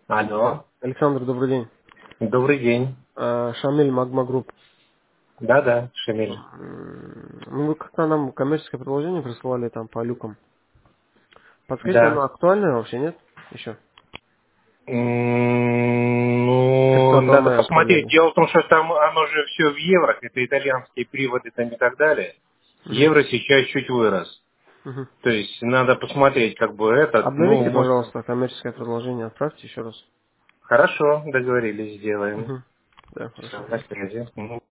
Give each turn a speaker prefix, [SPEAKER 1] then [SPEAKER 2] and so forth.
[SPEAKER 1] Алло,
[SPEAKER 2] Александр, добрый день.
[SPEAKER 1] добрый день.
[SPEAKER 2] Шамиль, Магма Групп.
[SPEAKER 1] Да-да, Шамиль.
[SPEAKER 2] Ну, вы как-то нам коммерческое предложение присылали там по люкам. Подскажите, оно
[SPEAKER 1] Да.
[SPEAKER 2] актуальное вообще, нет? Еще.
[SPEAKER 1] Ну,
[SPEAKER 2] 30
[SPEAKER 1] надо
[SPEAKER 2] мая
[SPEAKER 1] посмотреть.
[SPEAKER 2] отправляли.
[SPEAKER 1] Дело в том, что там оно же все в евро, это итальянские приводы там и так далее.
[SPEAKER 2] Мгм.
[SPEAKER 1] Евро сейчас чуть вырос.
[SPEAKER 2] Мгм.
[SPEAKER 1] То есть надо посмотреть, как бы этот, ну,
[SPEAKER 2] Обновите,
[SPEAKER 1] может...
[SPEAKER 2] пожалуйста, коммерческое предложение, отправьте еще раз.
[SPEAKER 1] Хорошо, договорились, сделаем.
[SPEAKER 2] Мгм. Да,
[SPEAKER 1] Все,
[SPEAKER 2] хорошо.
[SPEAKER 1] на связи. Мгм.